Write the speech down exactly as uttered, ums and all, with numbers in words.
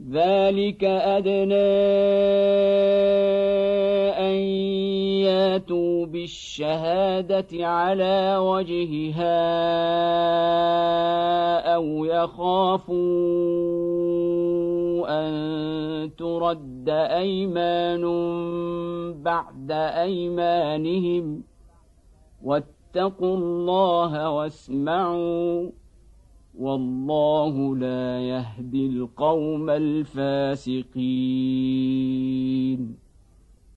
ذلك أدنى أن ياتوا بالشهادة على وجهها أو يخافوا أن ترد أيمان بعد أيمانهم واتقوا الله واسمعوا والله لا يهدي القوم الفاسقين.